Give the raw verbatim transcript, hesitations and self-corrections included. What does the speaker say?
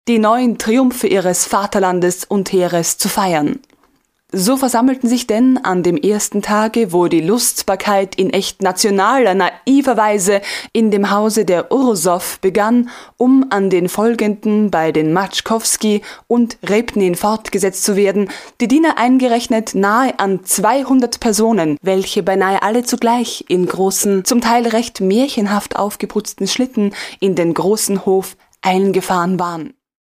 die neuen Triumphe ihres Vaterlandes und Heeres zu feiern. So versammelten sich denn an dem ersten Tage, wo die Lustbarkeit in echt nationaler, naiver Weise in dem Hause der Ursow begann, um an den folgenden bei den Matschkowski und Repnin fortgesetzt zu werden, die Diener eingerechnet nahe an zweihundert Personen, welche beinahe alle zugleich in großen, zum Teil recht märchenhaft aufgeputzten Schlitten in den großen Hof eingefahren waren.